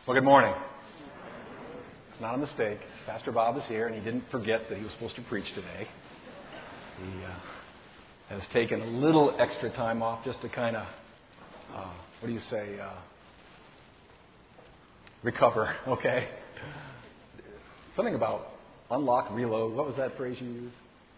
Well, good morning. It's not a mistake. Pastor Bob is here, and he didn't forget that he was supposed to preach today. He has taken a little extra time off just to kind of, recover, okay? Something about unlock, reload. What was that phrase you used?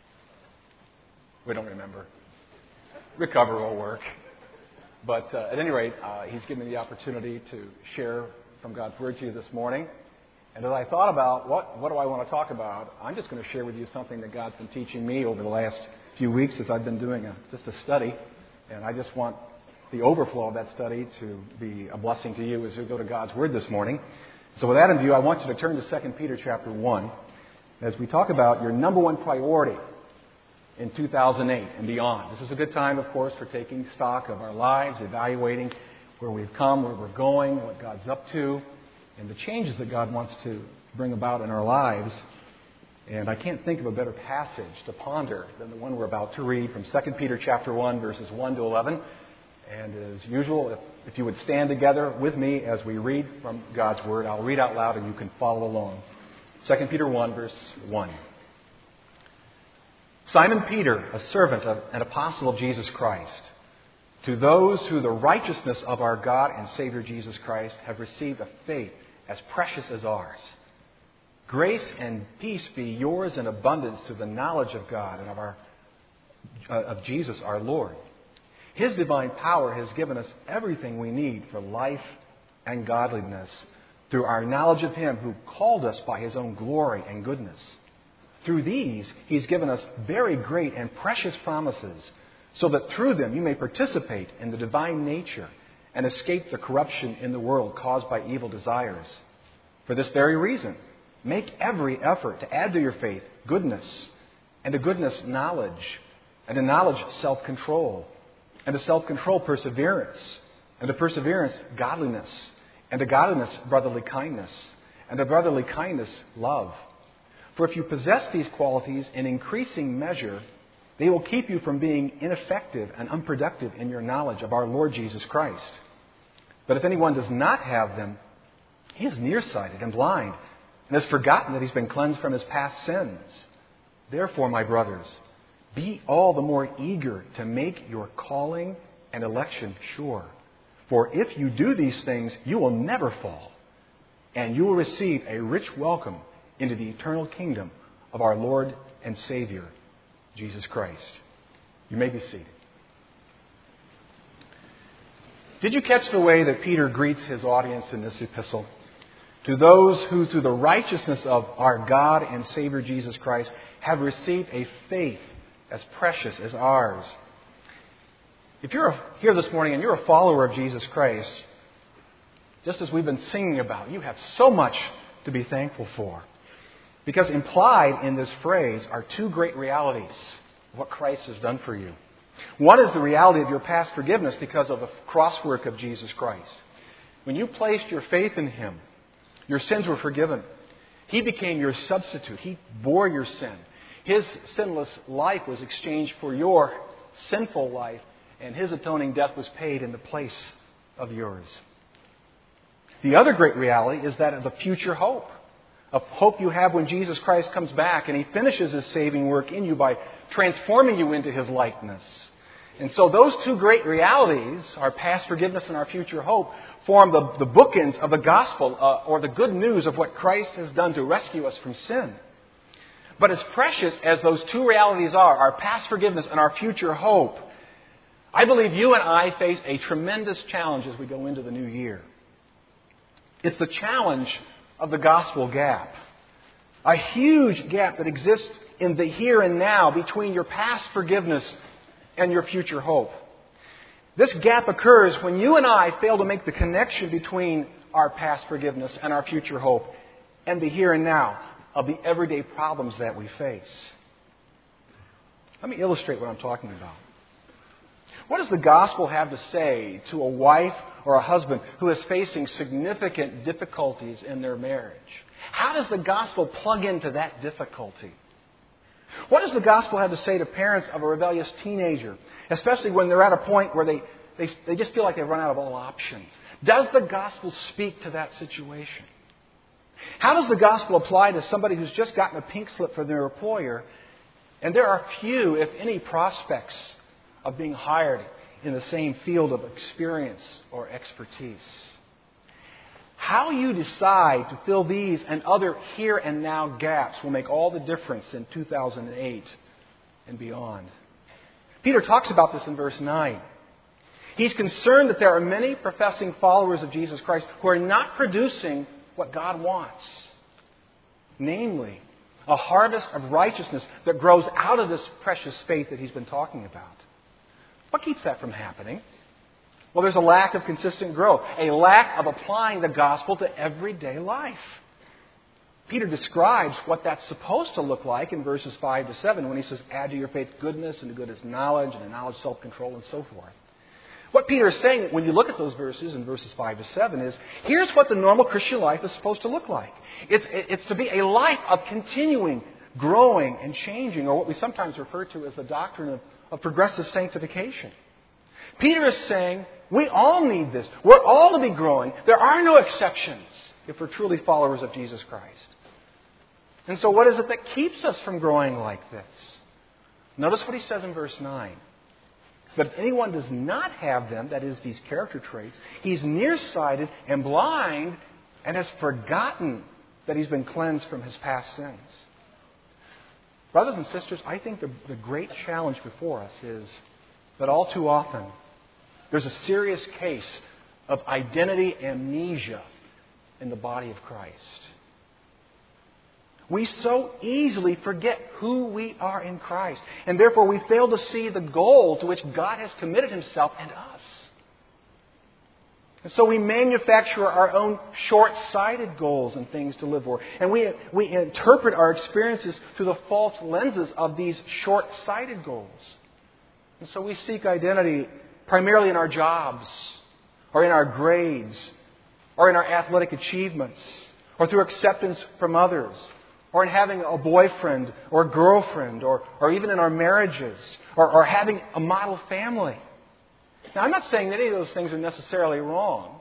We don't remember. Recover will work. But at any rate, he's given me the opportunity to share from God's Word to you this morning. And as I thought about what do I want to talk about, I'm just going to share with you something that God's been teaching me over the last few weeks as I've been doing just a study. And I just want the overflow of that study to be a blessing to you as we go to God's Word this morning. So with that in view, I want you to turn to 2 Peter chapter 1 as we talk about your number one priority in 2008 and beyond. This is a good time, of course, for taking stock of our lives, evaluating where we've come, where we're going, what God's up to, and the changes that God wants to bring about in our lives. And I can't think of a better passage to ponder than the one we're about to read from 2 Peter chapter 1, verses 1 to 11. And as usual, if you would stand together with me as we read from God's Word, I'll read out loud and you can follow along. 2 Peter 1, verse 1. Simon Peter, a servant of an apostle of Jesus Christ, to those who the righteousness of our God and Savior Jesus Christ have received a faith as precious as ours. Grace and peace be yours in abundance through the knowledge of God and of Jesus our Lord. His divine power has given us everything we need for life and godliness through our knowledge of Him who called us by His own glory and goodness. Through these, He's given us very great and precious promises, so that through them you may participate in the divine nature and escape the corruption in the world caused by evil desires. For this very reason, make every effort to add to your faith goodness, and to goodness knowledge, and to knowledge self-control, and to self-control perseverance, and to perseverance godliness, and to godliness brotherly kindness, and to brotherly kindness love. For if you possess these qualities in increasing measure, they will keep you from being ineffective and unproductive in your knowledge of our Lord Jesus Christ. But if anyone does not have them, he is nearsighted and blind, and has forgotten that he's been cleansed from his past sins. Therefore, my brothers, be all the more eager to make your calling and election sure. For if you do these things, you will never fall, and you will receive a rich welcome into the eternal kingdom of our Lord and Savior, Jesus Christ. You may be seated. Did you catch the way that Peter greets his audience in this epistle? To those who, through the righteousness of our God and Savior Jesus Christ, have received a faith as precious as ours. If you're here this morning and you're a follower of Jesus Christ, just as we've been singing about, you have so much to be thankful for. Because implied in this phrase are two great realities of what Christ has done for you. One is the reality of your past forgiveness because of the cross work of Jesus Christ. When you placed your faith in Him, your sins were forgiven. He became your substitute. He bore your sin. His sinless life was exchanged for your sinful life, and His atoning death was paid in the place of yours. The other great reality is that of the future hope. A hope you have when Jesus Christ comes back and He finishes His saving work in you by transforming you into His likeness. And so those two great realities, our past forgiveness and our future hope, form the bookends of the gospel or the good news of what Christ has done to rescue us from sin. But as precious as those two realities are, our past forgiveness and our future hope, I believe you and I face a tremendous challenge as we go into the new year. It's the challenge of the gospel gap. A huge gap that exists in the here and now between your past forgiveness and your future hope. This gap occurs when you and I fail to make the connection between our past forgiveness and our future hope and the here and now of the everyday problems that we face. Let me illustrate what I'm talking about. What does the gospel have to say to a wife or a husband who is facing significant difficulties in their marriage? How does the gospel plug into that difficulty? What does the gospel have to say to parents of a rebellious teenager, especially when they're at a point where they they just feel like they've run out of all options. Does the gospel speak to that situation? How does the gospel apply to somebody who's just gotten a pink slip from their employer, and there are few, if any, prospects of being hired in the same field of experience or expertise? How you decide to fill these and other here and now gaps will make all the difference in 2008 and beyond. Peter talks about this in verse 9. He's concerned that there are many professing followers of Jesus Christ who are not producing what God wants. Namely, a harvest of righteousness that grows out of this precious faith that he's been talking about. What keeps that from happening? Well, there's a lack of consistent growth, a lack of applying the gospel to everyday life. Peter describes what that's supposed to look like in verses 5 to 7 when he says, add to your faith goodness, and to goodness knowledge, and to knowledge self-control, and so forth. What Peter is saying when you look at those verses in verses 5 to 7 is, here's what the normal Christian life is supposed to look like. It's to be a life of continuing, growing, and changing, or what we sometimes refer to as the doctrine of progressive sanctification. Peter is saying, we all need this. We're all to be growing. There are no exceptions if we're truly followers of Jesus Christ. And so what is it that keeps us from growing like this? Notice what he says in verse 9. But if anyone does not have them, that is, these character traits, he's nearsighted and blind and has forgotten that he's been cleansed from his past sins. Brothers and sisters, I think the great challenge before us is that all too often there's a serious case of identity amnesia in the body of Christ. We so easily forget who we are in Christ, and therefore we fail to see the goal to which God has committed Himself and us. And so we manufacture our own short-sighted goals and things to live for. And we interpret our experiences through the false lenses of these short-sighted goals. And so we seek identity primarily in our jobs, or in our grades, or in our athletic achievements, or through acceptance from others, or in having a boyfriend or a girlfriend, or even in our marriages, or having a model family. Now, I'm not saying that any of those things are necessarily wrong.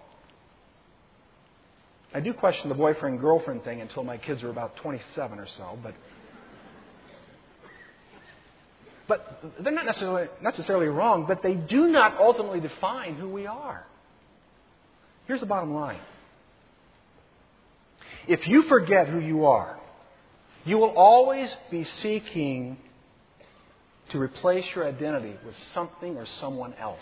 I do question the boyfriend-girlfriend thing until my kids are about 27 or so, but they're not necessarily wrong, but they do not ultimately define who we are. Here's the bottom line. If you forget who you are, you will always be seeking to replace your identity with something or someone else.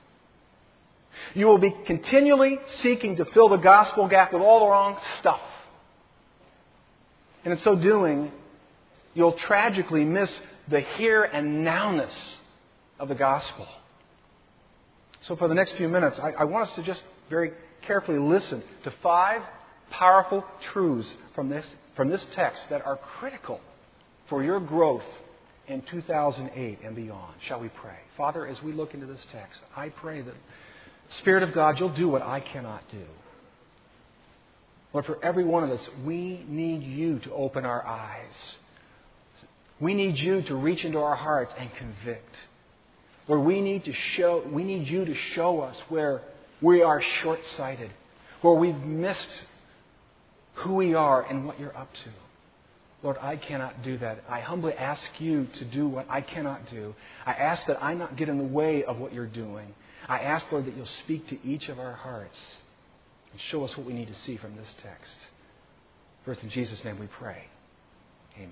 You will be continually seeking to fill the gospel gap with all the wrong stuff. And in so doing, you'll tragically miss the here and nowness of the gospel. So for the next few minutes, I want us to just very carefully listen to 5 powerful truths from this text that are critical for your growth in 2008 and beyond. Shall we pray? Father, as we look into this text, I pray that, Spirit of God, You'll do what I cannot do. Lord, for every one of us, we need You to open our eyes. We need You to reach into our hearts and convict. Lord, we need You to show us where we are short-sighted, where we've missed who we are and what You're up to. Lord, I cannot do that. I humbly ask You to do what I cannot do. I ask that I not get in the way of what You're doing. I ask, Lord, that You'll speak to each of our hearts and show us what we need to see from this text. First, in Jesus' name we pray. Amen.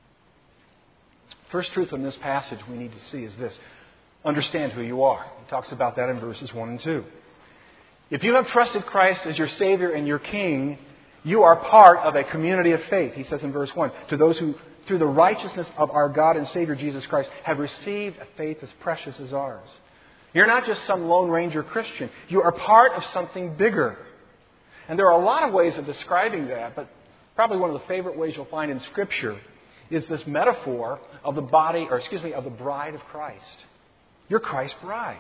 First truth from this passage we need to see is this. Understand who you are. He talks about that in verses 1 and 2. If you have trusted Christ as your Savior and your King, you are part of a community of faith, he says in verse 1, to those who, through the righteousness of our God and Savior Jesus Christ, have received a faith as precious as ours. You're not just some Lone Ranger Christian. You are part of something bigger. And there are a lot of ways of describing that, but probably one of the favorite ways you'll find in Scripture is this metaphor of the bride of Christ. You're Christ's bride.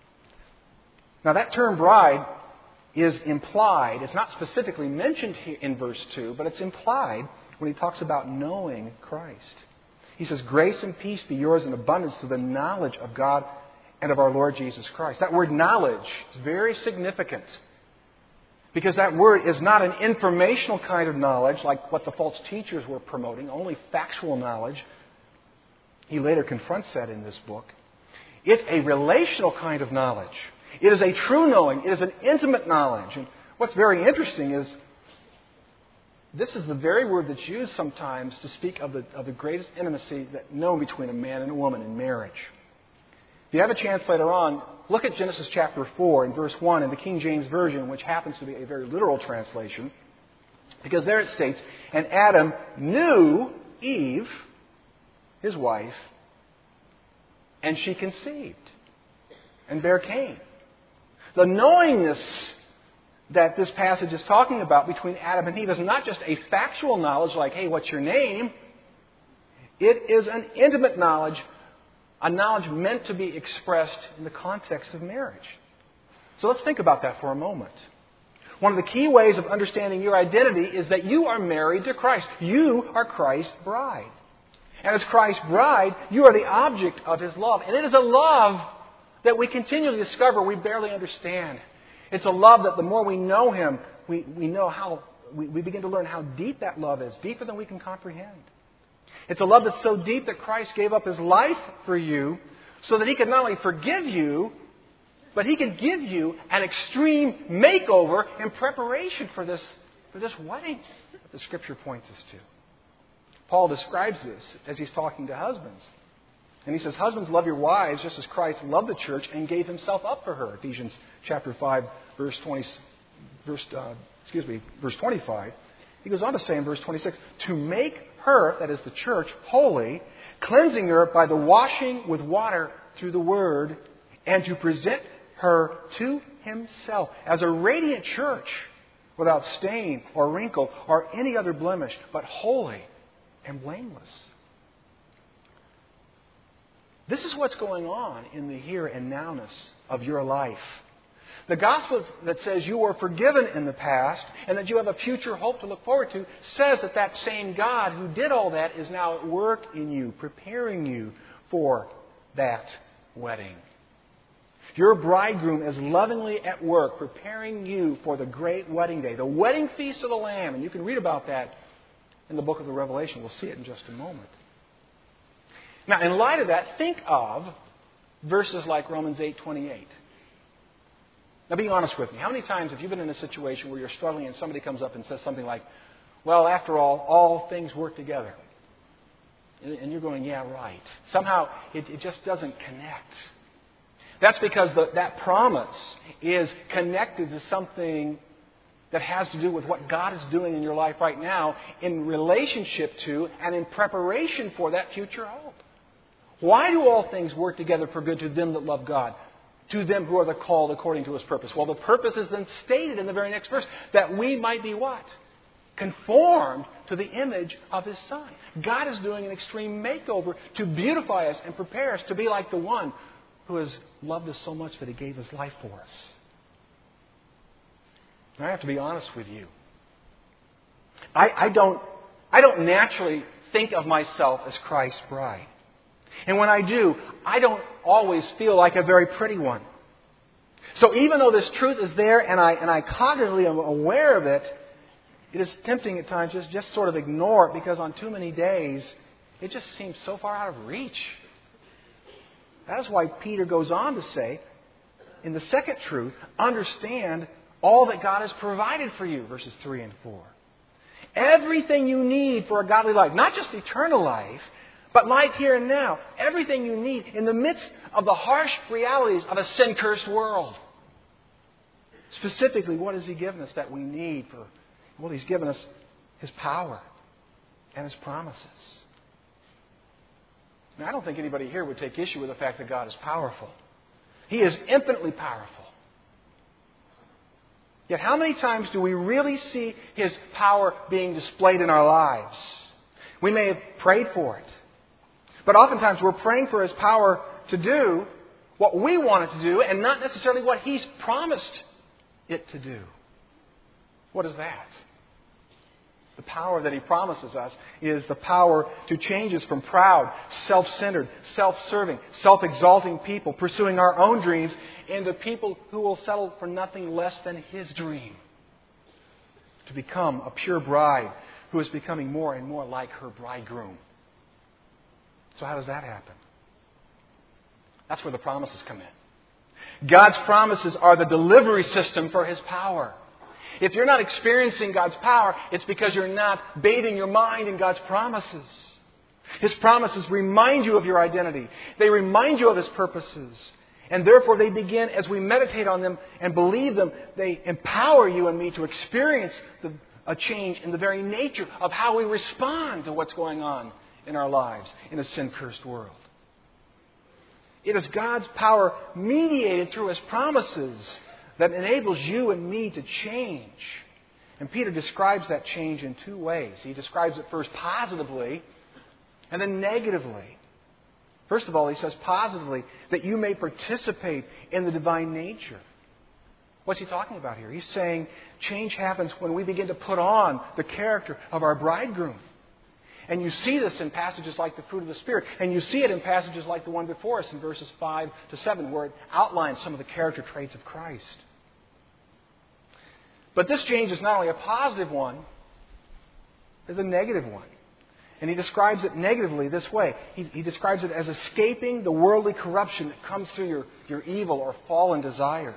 Now that term bride is implied. It's not specifically mentioned here in verse 2, but it's implied when he talks about knowing Christ. He says, grace and peace be yours in abundance through the knowledge of God and of our Lord Jesus Christ. That word knowledge is very significant because that word is not an informational kind of knowledge like what the false teachers were promoting, only factual knowledge. He later confronts that in this book. It's a relational kind of knowledge. It is a true knowing. It is an intimate knowledge. And what's very interesting is this is the very word that's used sometimes to speak of the greatest intimacy that known between a man and a woman in marriage. If you have a chance later on, look at Genesis chapter 4 and verse 1 in the King James Version, which happens to be a very literal translation. Because there it states, "And Adam knew Eve, his wife, and she conceived and bare Cain." The knowingness that this passage is talking about between Adam and Eve is not just a factual knowledge like, hey, what's your name? It is an intimate knowledge, a knowledge meant to be expressed in the context of marriage. So let's think about that for a moment. One of the key ways of understanding your identity is that you are married to Christ. You are Christ's bride. And as Christ's bride, you are the object of His love. And it is a love that we continually discover we barely understand. It's a love that the more we know Him, we begin to learn how deep that love is, deeper than we can comprehend. It's a love that's so deep that Christ gave up His life for you so that He could not only forgive you, but He could give you an extreme makeover in preparation for this wedding that the Scripture points us to. Paul describes this as he's talking to husbands. And he says, "Husbands, love your wives just as Christ loved the church and gave Himself up for her." Ephesians chapter 5, verse 25. He goes on to say in verse 26, "To make her," that is the church, "holy, cleansing her by the washing with water through the word, and to present her to Himself as a radiant church, without stain or wrinkle or any other blemish, but holy and blameless." This is what's going on in the here and nowness of your life. The gospel that says you were forgiven in the past and that you have a future hope to look forward to says that that same God who did all that is now at work in you, preparing you for that wedding. Your bridegroom is lovingly at work, preparing you for the great wedding day, the wedding feast of the Lamb. And you can read about that in the book of the Revelation. We'll see it in just a moment. Now, in light of that, think of verses like Romans 8:28. Now, be honest with me. How many times have you been in a situation where you're struggling and somebody comes up and says something like, "Well, after all things work together." And you're going, "Yeah, right." Somehow, it just doesn't connect. That's because that promise is connected to something that has to do with what God is doing in your life right now in relationship to and in preparation for that future hope. Why do all things work together for good to them that love God? To them who are the called according to His purpose. Well, the purpose is then stated in the very next verse. That we might be what? Conformed to the image of His Son. God is doing an extreme makeover to beautify us and prepare us to be like the one who has loved us so much that He gave His life for us. And I have to be honest with you. I don't naturally think of myself as Christ's bride. And when I do, I don't always feel like a very pretty one. So even though this truth is there and I cognitively am aware of it, it is tempting at times just sort of ignore it because on too many days, it just seems so far out of reach. That is why Peter goes on to say, in the second truth, understand all that God has provided for you, verses 3 and 4. Everything you need for a godly life, not just eternal life, but life here and now. Everything you need in the midst of the harsh realities of a sin-cursed world. Specifically, what has He given us that we need for? Well, He's given us His power and His promises. Now, I don't think anybody here would take issue with the fact that God is powerful. He is infinitely powerful. Yet how many times do we really see His power being displayed in our lives? We may have prayed for it. But oftentimes we're praying for His power to do what we want it to do and not necessarily what He's promised it to do. What is that? The power that He promises us is the power to change us from proud, self-centered, self-serving, self-exalting people pursuing our own dreams into people who will settle for nothing less than His dream. To become a pure bride who is becoming more and more like her bridegroom. So how does that happen? That's where the promises come in. God's promises are the delivery system for His power. If you're not experiencing God's power, it's because you're not bathing your mind in God's promises. His promises remind you of your identity. They remind you of His purposes. And therefore they begin, as we meditate on them and believe them, they empower you and me to experience a change in the very nature of how we respond to what's going on in our lives in a sin-cursed world. It is God's power mediated through His promises that enables you and me to change. And Peter describes that change in two ways. He describes it first positively and then negatively. First of all, he says positively that you may participate in the divine nature. What's he talking about here? He's saying change happens when we begin to put on the character of our bridegroom. And you see this in passages like the fruit of the Spirit. And you see it in passages like the one before us in verses 5 to 7, where it outlines some of the character traits of Christ. But this change is not only a positive one, it's a negative one. And he describes it negatively this way. He describes it as escaping the worldly corruption that comes through your evil or fallen desires.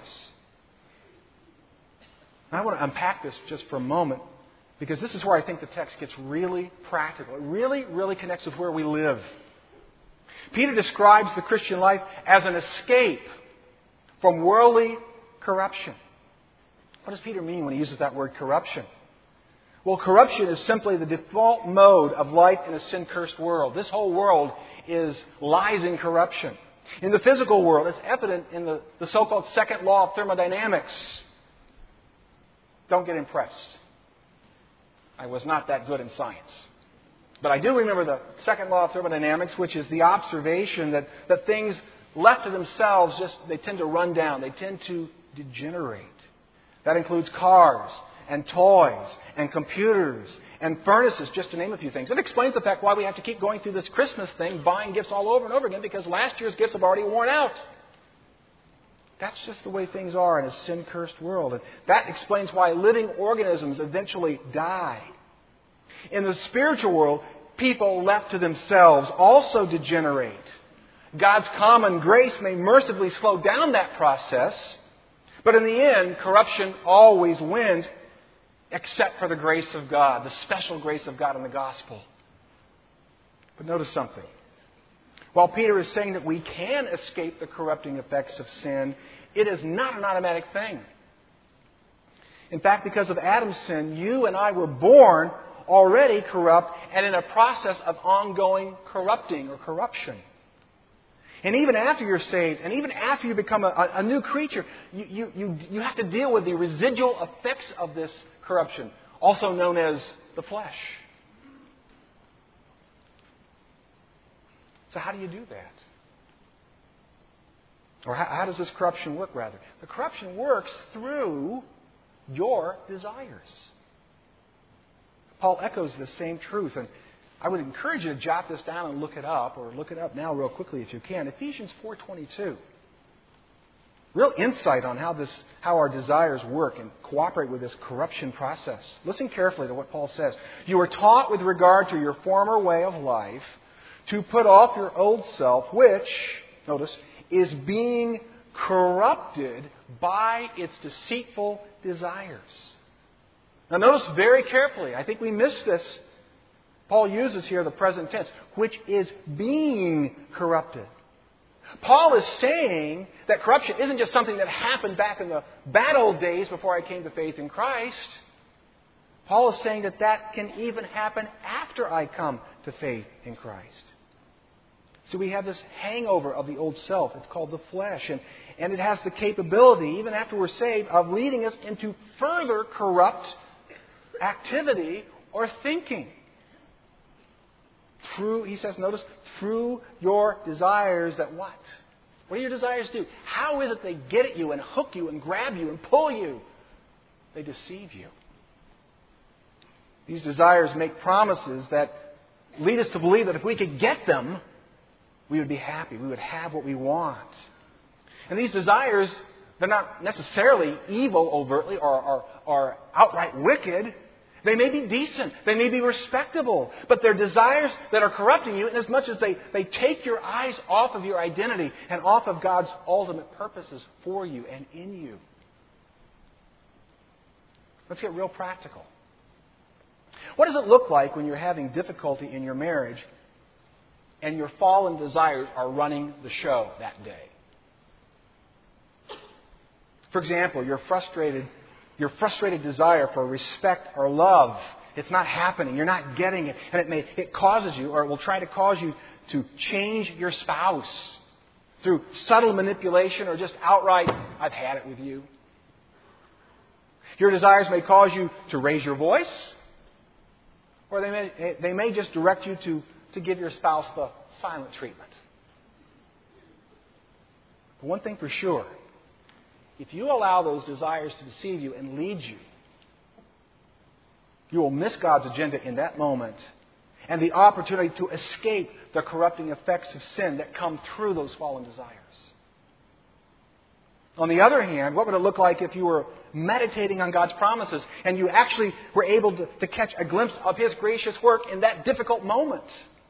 And I want to unpack this just for a moment, because this is where I think the text gets really practical. It really, really connects with where we live. Peter describes the Christian life as an escape from worldly corruption. What does Peter mean when he uses that word corruption? Well, corruption is simply the default mode of life in a sin-cursed world. This whole world lies in corruption. In the physical world, it's evident in the so-called second law of thermodynamics. Don't get impressed. I was not that good in science. But I do remember the second law of thermodynamics, which is the observation that things left to themselves, they tend to run down. They tend to degenerate. That includes cars and toys and computers and furnaces, just to name a few things. It explains the fact why we have to keep going through this Christmas thing, buying gifts all over and over again, because last year's gifts have already worn out. That's just the way things are in a sin-cursed world. And that explains why living organisms eventually die. In the spiritual world, people left to themselves also degenerate. God's common grace may mercifully slow down that process, but in the end, corruption always wins, except for the grace of God, the special grace of God in the gospel. But notice something. While Peter is saying that we can escape the corrupting effects of sin, it is not an automatic thing. In fact, because of Adam's sin, you and I were born already corrupt and in a process of ongoing corrupting or corruption. And even after you're saved, and even after you become a new creature, you have to deal with the residual effects of this corruption, also known as the flesh. So how do you do that? Or how does this corruption work, rather? The corruption works through your desires. Paul echoes the same truth, and I would encourage you to jot this down and look it up, or look it up now real quickly if you can. Ephesians 4:22. Real insight on how our desires work and cooperate with this corruption process. Listen carefully to what Paul says. You were taught with regard to your former way of life to put off your old self, which, notice, is being corrupted by its deceitful desires. Now notice very carefully, I think we miss this. Paul uses here the present tense, which is being corrupted. Paul is saying that corruption isn't just something that happened back in the bad old days before I came to faith in Christ. Paul is saying that can even happen after I come to faith in Christ. So we have this hangover of the old self. It's called the flesh. And it has the capability, even after we're saved, of leading us into further corrupt activity or thinking. He says, notice, through your desires that what? What do your desires do? How is it they get at you and hook you and grab you and pull you? They deceive you. These desires make promises that lead us to believe that if we could get them, we would be happy. We would have what we want. And these desires, they're not necessarily evil overtly or outright wicked. They may be decent. They may be respectable. But they're desires that are corrupting you inasmuch as they take your eyes off of your identity and off of God's ultimate purposes for you and in you. Let's get real practical. What does it look like when you're having difficulty in your marriage and your fallen desires are running the show that day? For example, your frustrated desire for respect or love, it's not happening. You're not getting it. And it causes you, or it will try to cause you to change your spouse through subtle manipulation or just outright, I've had it with you. Your desires may cause you to raise your voice, or they may just direct you to give your spouse the silent treatment. But one thing for sure, if you allow those desires to deceive you and lead you, you will miss God's agenda in that moment and the opportunity to escape the corrupting effects of sin that come through those fallen desires. On the other hand, what would it look like if you were meditating on God's promises and you actually were able to catch a glimpse of His gracious work in that difficult moment?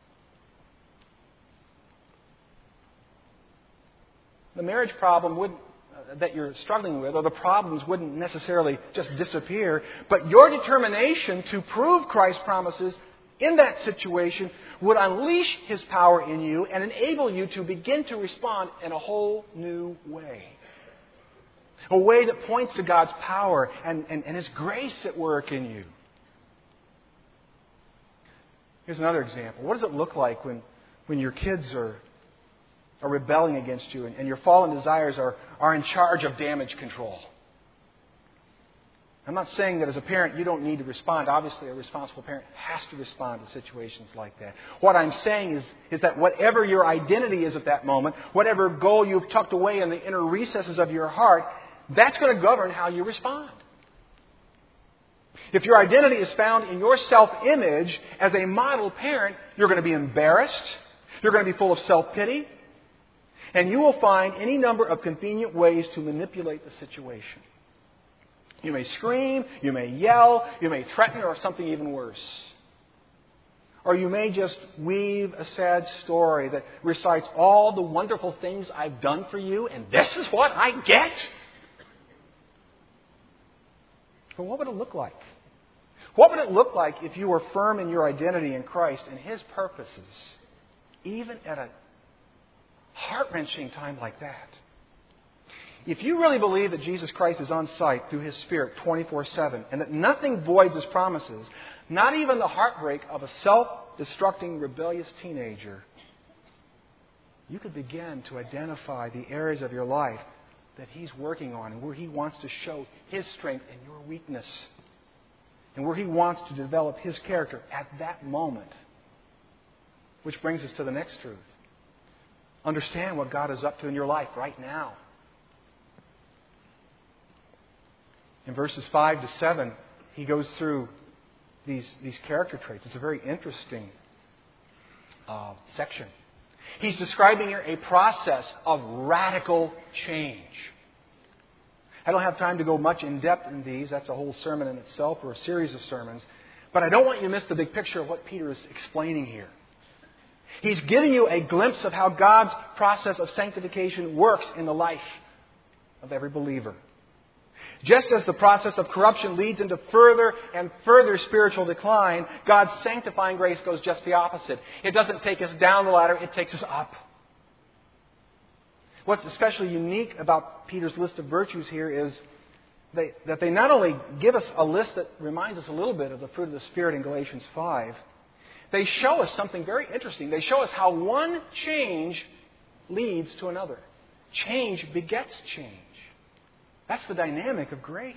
The marriage problem that you're struggling with, or the problems wouldn't necessarily just disappear, but your determination to prove Christ's promises in that situation would unleash His power in you and enable you to begin to respond in a whole new way. A way that points to God's power and His grace at work in you. Here's another example. What does it look like when your kids are rebelling against you and your fallen desires are in charge of damage control? I'm not saying that as a parent you don't need to respond. Obviously, a responsible parent has to respond to situations like that. What I'm saying is that whatever your identity is at that moment, whatever goal you've tucked away in the inner recesses of your heart, that's going to govern how you respond. If your identity is found in your self-image as a model parent, you're going to be embarrassed. You're going to be full of self-pity. And you will find any number of convenient ways to manipulate the situation. You may scream, you may yell, you may threaten, or something even worse. Or you may just weave a sad story that recites all the wonderful things I've done for you, and this is what I get. But what would it look like? What would it look like if you were firm in your identity in Christ and His purposes, even at a heart-wrenching time like that? If you really believe that Jesus Christ is on site through His Spirit 24/7 and that nothing voids His promises, not even the heartbreak of a self-destructing, rebellious teenager, you could begin to identify the areas of your life that He's working on and where He wants to show His strength and your weakness and where He wants to develop His character at that moment. Which brings us to the next truth. Understand what God is up to in your life right now. In verses 5 to 7, he goes through these character traits. It's a very interesting section. He's describing here a process of radical change. I don't have time to go much in depth in these. That's a whole sermon in itself, or a series of sermons. But I don't want you to miss the big picture of what Peter is explaining here. He's giving you a glimpse of how God's process of sanctification works in the life of every believer. Just as the process of corruption leads into further and further spiritual decline, God's sanctifying grace goes just the opposite. It doesn't take us down the ladder, it takes us up. What's especially unique about Peter's list of virtues here is that they not only give us a list that reminds us a little bit of the fruit of the Spirit in Galatians 5, they show us something very interesting. They show us how one change leads to another. Change begets change. That's the dynamic of grace.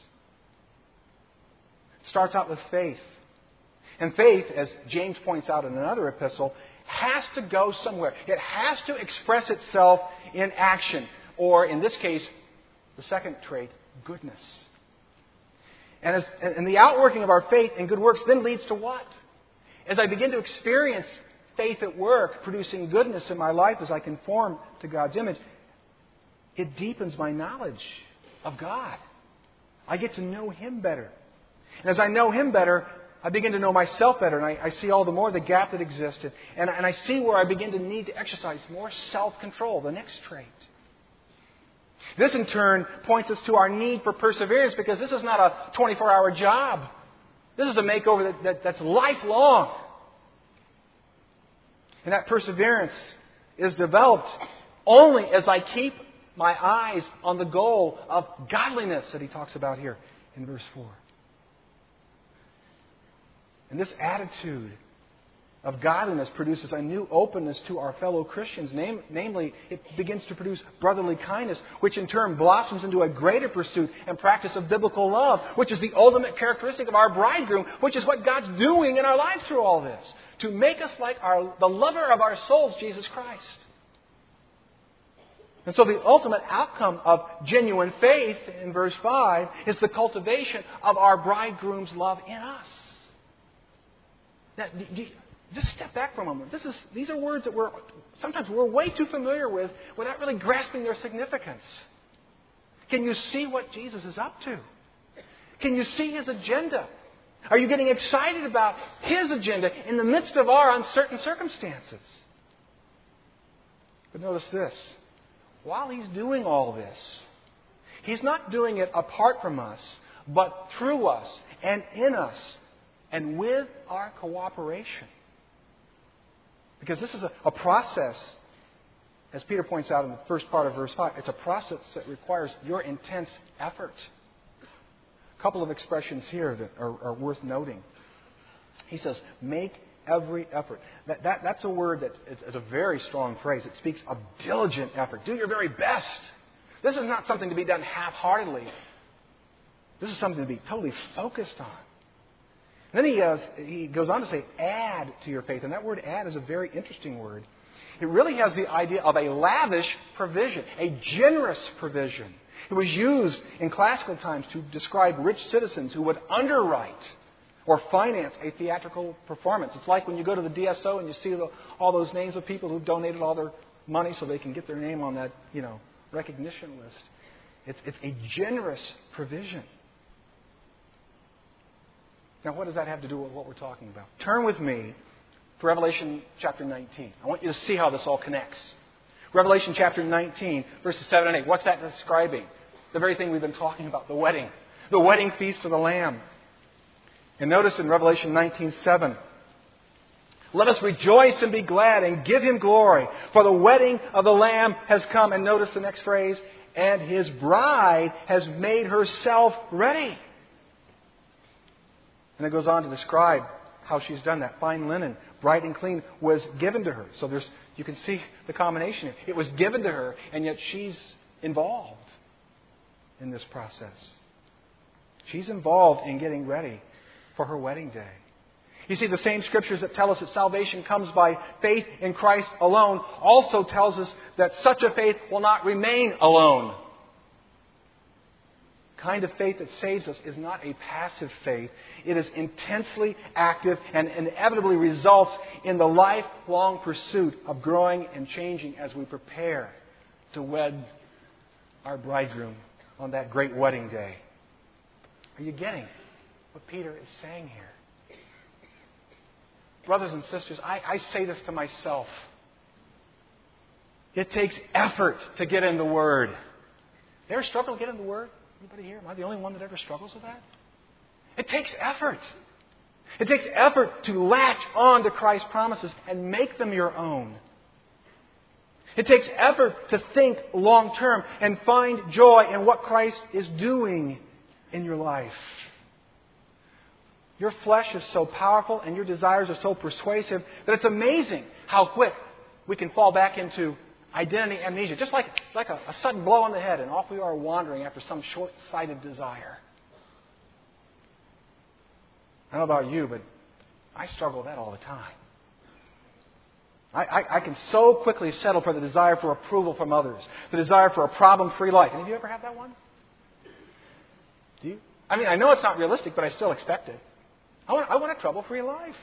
It starts out with faith. And faith, as James points out in another epistle, has to go somewhere. It has to express itself in action. Or, in this case, the second trait, goodness. And the outworking of our faith and good works then leads to what? As I begin to experience faith at work, producing goodness in my life as I conform to God's image, it deepens my knowledge of God. I get to know Him better. And as I know Him better, I begin to know myself better, and I see all the more the gap that exists. And I see where I begin to need to exercise more self-control, the next trait. This, in turn, points us to our need for perseverance, because this is not a 24-hour job. This is a makeover that's lifelong. And that perseverance is developed only as I keep my eyes on the goal of godliness that he talks about here in verse 4. And this attitude of godliness produces a new openness to our fellow Christians. Namely, it begins to produce brotherly kindness, which in turn blossoms into a greater pursuit and practice of biblical love, which is the ultimate characteristic of our bridegroom, which is what God's doing in our lives through all this, to make us like the lover of our souls, Jesus Christ. And so the ultimate outcome of genuine faith, in verse 5, is the cultivation of our bridegroom's love in us. Now, just step back for a moment. These are words that sometimes we're way too familiar with without really grasping their significance. Can you see what Jesus is up to? Can you see His agenda? Are you getting excited about His agenda in the midst of our uncertain circumstances? But notice this. While He's doing all this, He's not doing it apart from us, but through us and in us and with our cooperation. Because this is a process, as Peter points out in the first part of verse 5, it's a process that requires your intense effort. A couple of expressions here that are worth noting. He says, make every effort. That's a word that is a very strong phrase. It speaks of diligent effort. Do your very best. This is not something to be done half-heartedly. This is something to be totally focused on. And then he goes on to say, add to your faith. And that word add is a very interesting word. It really has the idea of a lavish provision, a generous provision. It was used in classical times to describe rich citizens who would underwrite or finance a theatrical performance. It's like when you go to the DSO and you see all those names of people who've donated all their money so they can get their name on that, recognition list. It's a generous provision. Now, what does that have to do with what we're talking about? Turn with me to Revelation chapter 19. I want you to see how this all connects. Revelation chapter 19, verses 7 and 8. What's that describing? The very thing we've been talking about, the wedding feast of the Lamb. And notice in Revelation 19:7, let us rejoice and be glad and give Him glory, for the wedding of the Lamb has come. And notice the next phrase, and His bride has made herself ready. And it goes on to describe how she's done that. Fine linen, bright and clean, was given to her. So you can see the combination here. It was given to her, and yet she's involved in this process. She's involved in getting ready for her wedding day. You see, the same scriptures that tell us that salvation comes by faith in Christ alone also tells us that such a faith will not remain alone. The kind of faith that saves us is not a passive faith. It is intensely active and inevitably results in the lifelong pursuit of growing and changing as we prepare to wed our bridegroom on that great wedding day. Are you getting what Peter is saying here? Brothers and sisters, I say this to myself. It takes effort to get in the Word. You ever struggle to get in the Word? Anybody here? Am I the only one that ever struggles with that? It takes effort. It takes effort to latch on to Christ's promises and make them your own. It takes effort to think long term and find joy in what Christ is doing in your life. Your flesh is so powerful and your desires are so persuasive that it's amazing how quick we can fall back into identity amnesia. Just like a sudden blow on the head, and off we are wandering after some short-sighted desire. I don't know about you, but I struggle with that all the time. I can so quickly settle for the desire for approval from others, the desire for a problem-free life. Any of you ever have that one? Do you? I mean, I know it's not realistic, but I still expect it. I want a trouble-free life.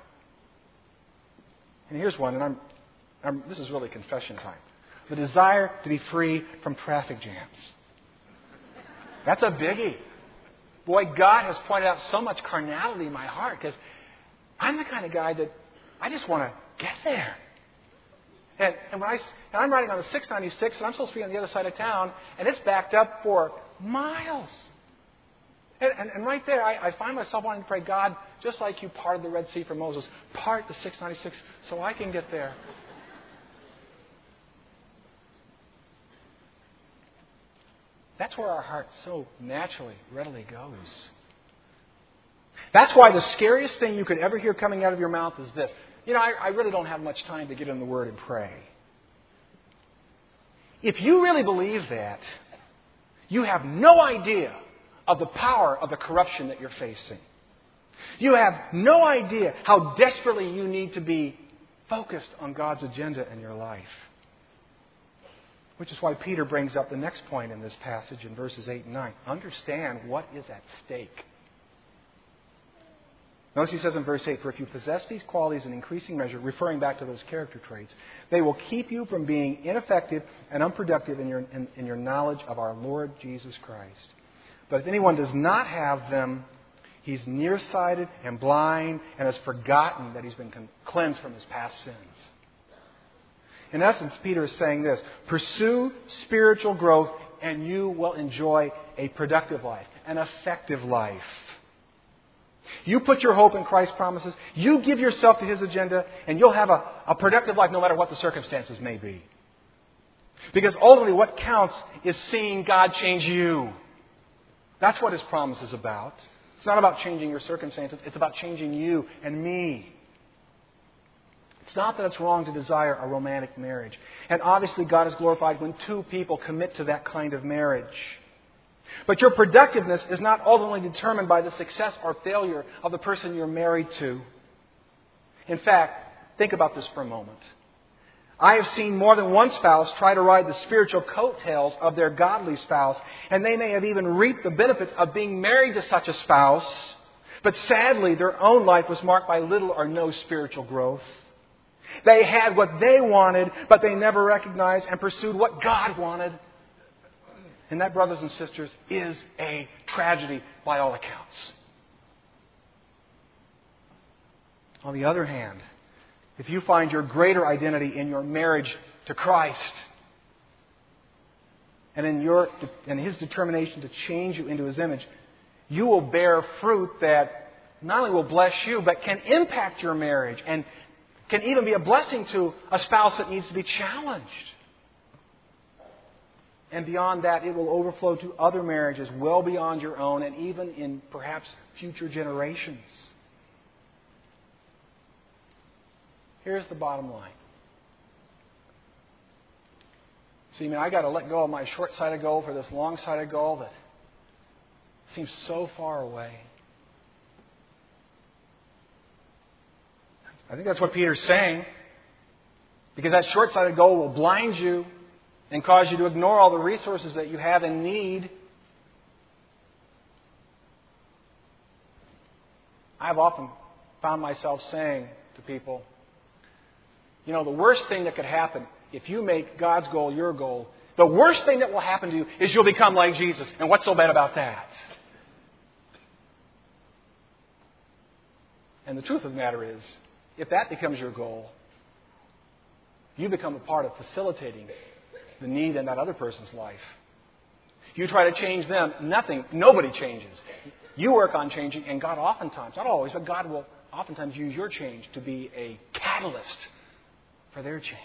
And here's one, and this is really confession time. The desire to be free from traffic jams. That's a biggie. Boy, God has pointed out so much carnality in my heart because I'm the kind of guy that I just want to get there. And I'm riding on the 696, and I'm supposed to be on the other side of town, and it's backed up for miles. And right there, I find myself wanting to pray, God, just like you parted the Red Sea for Moses, part the 696 so I can get there. That's where our heart so naturally, readily goes. That's why the scariest thing you could ever hear coming out of your mouth is this. You know, I really don't have much time to get in the Word and pray. If you really believe that, you have no idea of the power of the corruption that you're facing. You have no idea how desperately you need to be focused on God's agenda in your life. Which is why Peter brings up the next point in this passage in verses 8 and 9. Understand what is at stake. Notice he says in verse 8, for if you possess these qualities in increasing measure, referring back to those character traits, they will keep you from being ineffective and unproductive in your knowledge of our Lord Jesus Christ. But if anyone does not have them, he's nearsighted and blind and has forgotten that he's been cleansed from his past sins. In essence, Peter is saying this: pursue spiritual growth and you will enjoy a productive life, an effective life. You put your hope in Christ's promises, you give yourself to His agenda, and you'll have a productive life no matter what the circumstances may be. Because ultimately what counts is seeing God change you. That's what His promise is about. It's not about changing your circumstances, it's about changing you and me. It's not that it's wrong to desire a romantic marriage. And obviously God is glorified when two people commit to that kind of marriage. But your productiveness is not ultimately determined by the success or failure of the person you're married to. In fact, think about this for a moment. I have seen more than one spouse try to ride the spiritual coattails of their godly spouse, and they may have even reaped the benefits of being married to such a spouse, but sadly their own life was marked by little or no spiritual growth. They had what they wanted, but they never recognized and pursued what God wanted. And that, brothers and sisters, is a tragedy by all accounts. On the other hand, if you find your greater identity in your marriage to Christ and in His determination to change you into His image, you will bear fruit that not only will bless you, but can impact your marriage and can even be a blessing to a spouse that needs to be challenged. And beyond that, it will overflow to other marriages well beyond your own and even in perhaps future generations. Here's the bottom line. See, I got to let go of my short-sighted goal for this long-sighted goal that seems so far away. I think that's what Peter's saying. Because that short-sighted goal will blind you and cause you to ignore all the resources that you have and need. I've often found myself saying to people, you know, the worst thing that could happen if you make God's goal your goal, the worst thing that will happen to you is you'll become like Jesus. And what's so bad about that? And the truth of the matter is, if that becomes your goal, you become a part of facilitating the need in that other person's life. You try to change them, nobody changes. You work on changing, and God oftentimes, not always, but God will oftentimes use your change to be a catalyst for their change.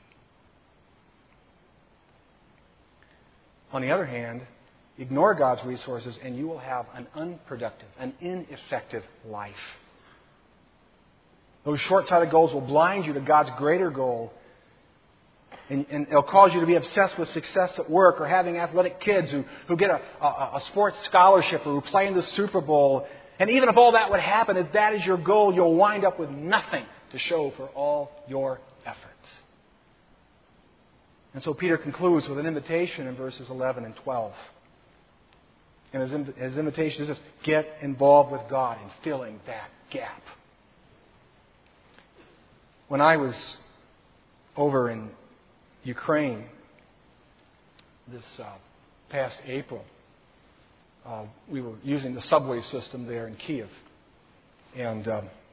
On the other hand, ignore God's resources and you will have an unproductive, an ineffective life. Those short-sighted goals will blind you to God's greater goal. And it'll cause you to be obsessed with success at work or having athletic kids who get a sports scholarship or who play in the Super Bowl. And even if all that would happen, if that is your goal, you'll wind up with nothing to show for all your efforts. And so Peter concludes with an invitation in verses 11 and 12. And his invitation is this: get involved with God in filling that gap. When I was over in Ukraine this past April, we were using the subway system there in Kiev. And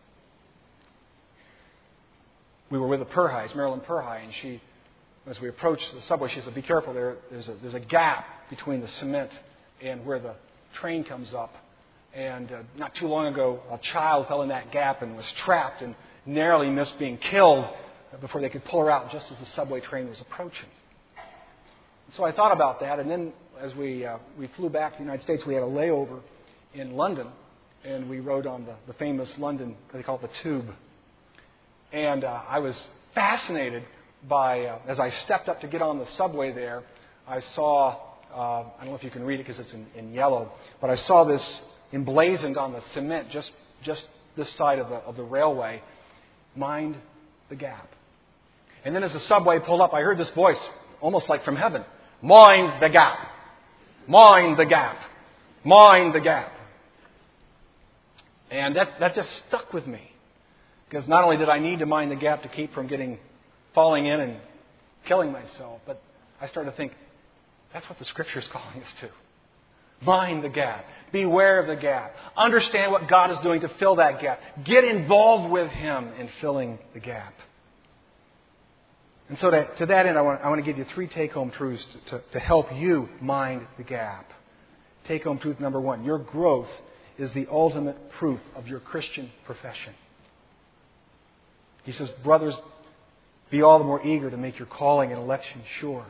we were with a Purhai, Marilyn Purhai, and she, as we approached the subway, she said, "Be careful, there's a gap between the cement and where the train comes up." And not too long ago, a child fell in that gap and was trapped and narrowly missed being killed before they could pull her out just as the subway train was approaching. So I thought about that, and then as we flew back to the United States, we had a layover in London, and we rode on the famous London, they call it the Tube. And I was fascinated by, as I stepped up to get on the subway there, I saw, I don't know if you can read it because it's in yellow, but I saw this emblazoned on the cement just this side of the railway: mind the gap. And then as the subway pulled up, I heard this voice, almost like from heaven: mind the gap, mind the gap, mind the gap. And that just stuck with me. Because not only did I need to mind the gap to keep from falling in and killing myself, but I started to think, that's what the Scripture is calling us to. Mind the gap. Beware of the gap. Understand what God is doing to fill that gap. Get involved with Him in filling the gap. And so to that end, I want to give you 3 take-home truths to help you mind the gap. Take-home truth number 1. Your growth is the ultimate proof of your Christian profession. He says, brothers, be all the more eager to make your calling and election sure.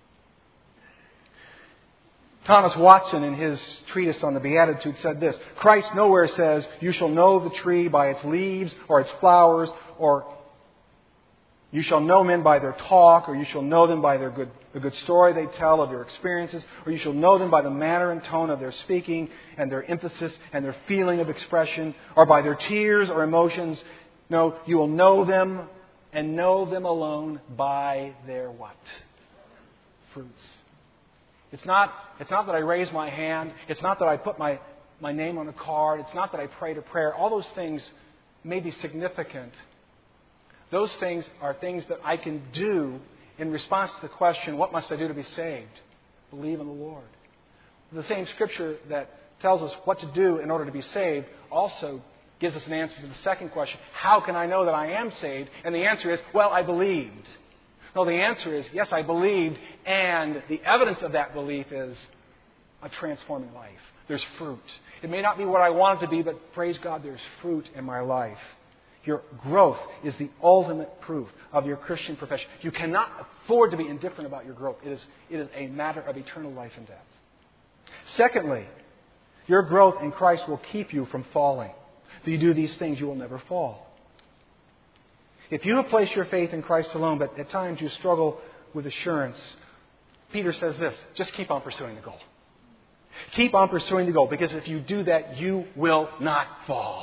Thomas Watson, in his treatise on the Beatitudes, said this: Christ nowhere says, you shall know the tree by its leaves or its flowers, or you shall know men by their talk, or you shall know them by the good story they tell of their experiences, or you shall know them by the manner and tone of their speaking and their emphasis and their feeling of expression, or by their tears or emotions. No, you will know them and know them alone by their what? Fruits. It's not that I raise my hand. It's not that I put my name on a card. It's not that I prayed a prayer. All those things may be significant. Those things are things that I can do in response to the question, what must I do to be saved? Believe in the Lord. The same Scripture that tells us what to do in order to be saved also gives us an answer to the second question: how can I know that I am saved? And the answer is, well, I believed. No, the answer is, yes, I believed, and the evidence of that belief is a transforming life. There's fruit. It may not be what I want it to be, but praise God, there's fruit in my life. Your growth is the ultimate proof of your Christian profession. You cannot afford to be indifferent about your growth. It is a matter of eternal life and death. Secondly, your growth in Christ will keep you from falling. If you do these things, you will never fall. If you have placed your faith in Christ alone, but at times you struggle with assurance, Peter says this: just keep on pursuing the goal. Keep on pursuing the goal, because if you do that, you will not fall.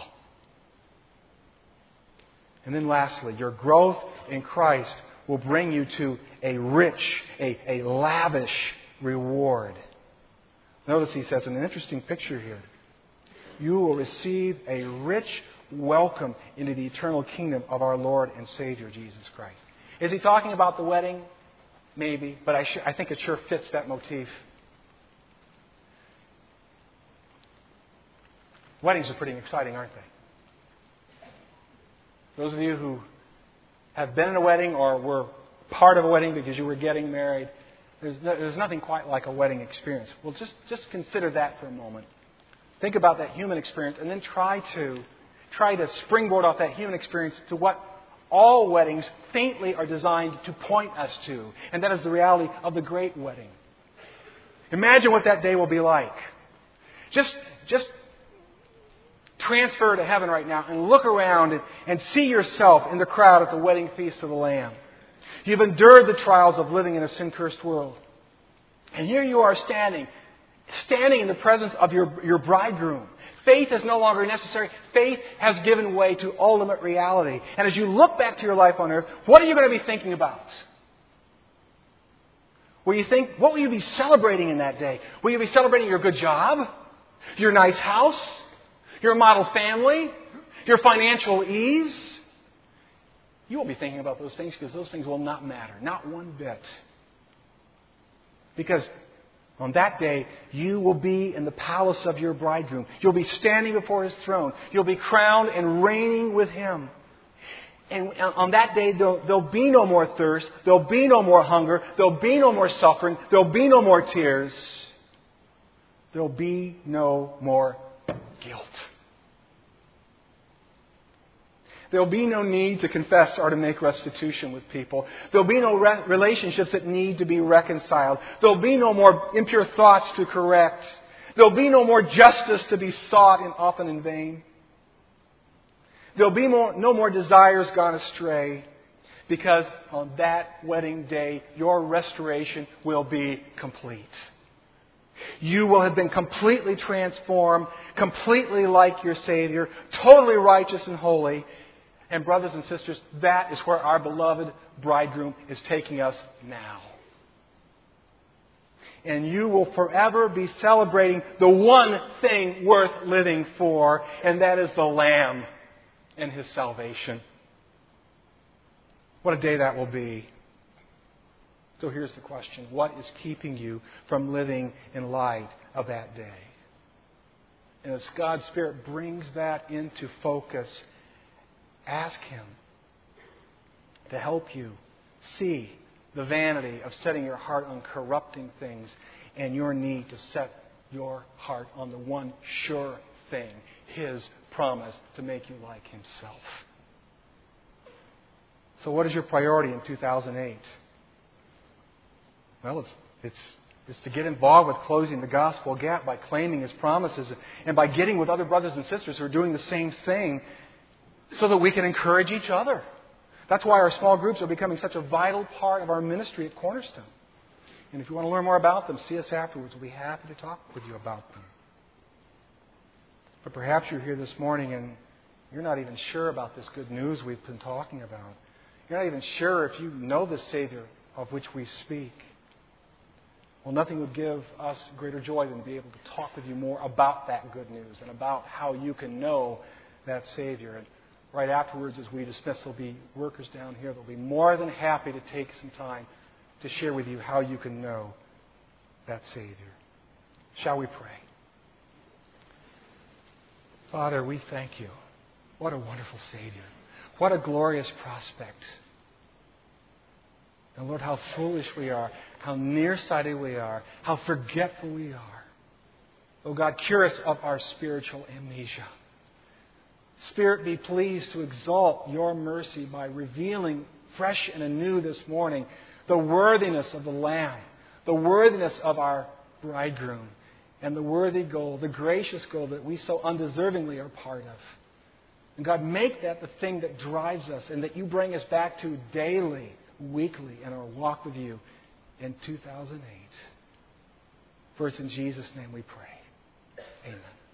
And then lastly, your growth in Christ will bring you to a rich, a lavish reward. Notice he says in an interesting picture here: you will receive a rich welcome into the eternal kingdom of our Lord and Savior, Jesus Christ. Is he talking about the wedding? Maybe, but I think it sure fits that motif. Weddings are pretty exciting, aren't they? Those of you who have been in a wedding or were part of a wedding because you were getting married, there's nothing quite like a wedding experience. Well, just consider that for a moment. Think about that human experience, and then try to springboard off that human experience to what all weddings faintly are designed to point us to, and that is the reality of the great wedding. Imagine what that day will be like. Just transfer to heaven right now and look around and see yourself in the crowd at the wedding feast of the Lamb. You've endured the trials of living in a sin-cursed world. And here you are standing in the presence of your bridegroom. Faith is no longer necessary. Faith has given way to ultimate reality. And as you look back to your life on earth, what are you going to be thinking about? What will you be celebrating in that day? Will you be celebrating your good job? Your nice house? Your model family? Your financial ease? You won't be thinking about those things because those things will not matter. Not one bit. Because on that day, you will be in the palace of your bridegroom. You'll be standing before His throne. You'll be crowned and reigning with Him. And on that day, there'll be no more thirst. There'll be no more hunger. There'll be no more suffering. There'll be no more tears. There'll be no more guilt. There'll be no need to confess or to make restitution with people. There'll be no relationships that need to be reconciled. There'll be no more impure thoughts to correct. There'll be no more justice to be sought and often in vain. There'll be no more desires gone astray, because on that wedding day, your restoration will be complete. You will have been completely transformed, completely like your Savior, totally righteous and holy. And brothers and sisters, that is where our beloved bridegroom is taking us now. And you will forever be celebrating the one thing worth living for, and that is the Lamb and His salvation. What a day that will be. So here's the question. What is keeping you from living in light of that day? And as God's Spirit brings that into focus, ask Him to help you see the vanity of setting your heart on corrupting things and your need to set your heart on the one sure thing, His promise to make you like Himself. So what is your priority in 2008? Well, it's to get involved with closing the gospel gap by claiming His promises and by getting with other brothers and sisters who are doing the same thing so that we can encourage each other. That's why our small groups are becoming such a vital part of our ministry at Cornerstone. And if you want to learn more about them, see us afterwards. We'll be happy to talk with you about them. But perhaps you're here this morning and you're not even sure about this good news we've been talking about. You're not even sure if you know the Savior of which we speak. Well, nothing would give us greater joy than to be able to talk with you more about that good news and about how you can know that Savior. And right afterwards, as we dismiss, there'll be workers down here that will be more than happy to take some time to share with you how you can know that Savior. Shall we pray? Father, we thank You. What a wonderful Savior. What a glorious prospect. And Lord, how foolish we are, how nearsighted we are, how forgetful we are. Oh God, cure us of our spiritual amnesia. Spirit, be pleased to exalt Your mercy by revealing fresh and anew this morning the worthiness of the Lamb, the worthiness of our bridegroom, and the worthy goal, the gracious goal that we so undeservingly are part of. And God, make that the thing that drives us and that You bring us back to daily, weekly in our walk with You in 2008. For it's in Jesus' name we pray. Amen.